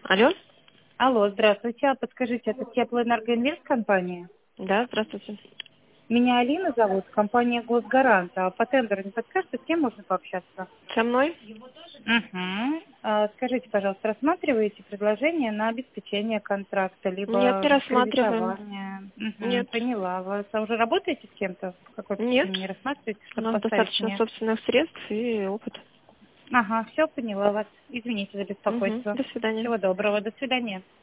Алло? Алло, здравствуйте. А подскажите, это Теплоэнергоинвест компания? Да, здравствуйте. Меня Алина зовут, компания Госгарант. А по тендеру не подскажете, с кем можно пообщаться? Со мной? Угу. Скажите, пожалуйста, рассматриваете предложение на обеспечение контракта, Нет, не либо рассматриваем. кредитование? Угу, Нет. поняла. Вы уже работаете с кем-то? По какой Нет. причине не рассматриваете, У чтобы нас поставить достаточно мне? собственных средств и опыт. Ага, все, поняла вас. Извините за Угу. беспокойство. До свидания. Всего доброго, до свидания.